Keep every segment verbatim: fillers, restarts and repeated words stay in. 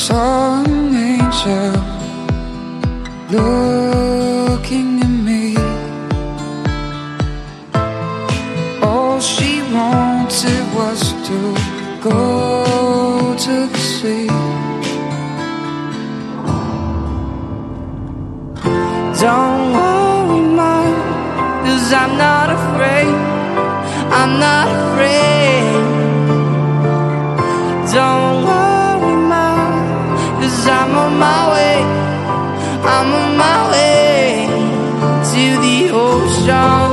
saw an angel looking at me. All she wanted was to go to the sea. Don't worry, Mom, 'cause I'm not afraid. I'm not afraid. Don't worry, Mom, 'cause I'm on my way. I'm on my way to the ocean.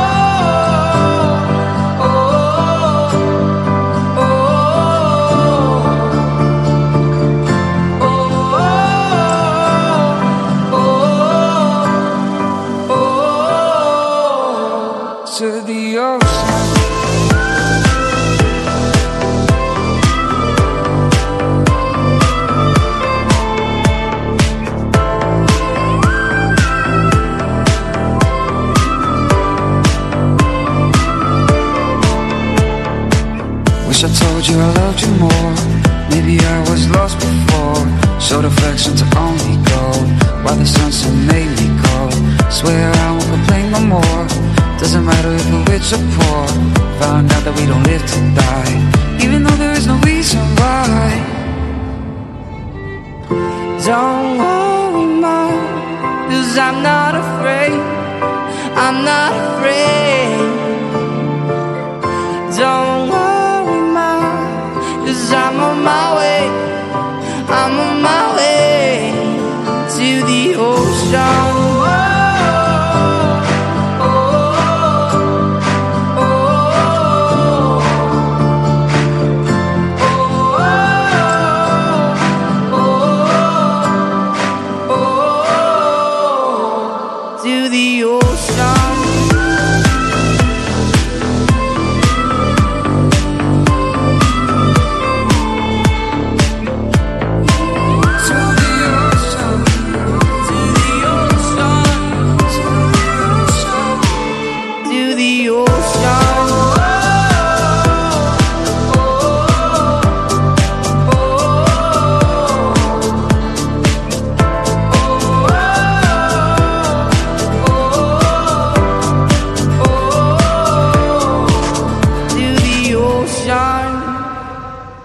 To the ocean. Wish I told you I loved you more. Maybe I was lost before. Showed affection to only go while the sunset made me cold. Swear I won't complain no more. Doesn't matter if we're rich or poor. Found out that we don't live to die, even though there is no reason why. Don't worry, Mom, 'cause I'm not afraid.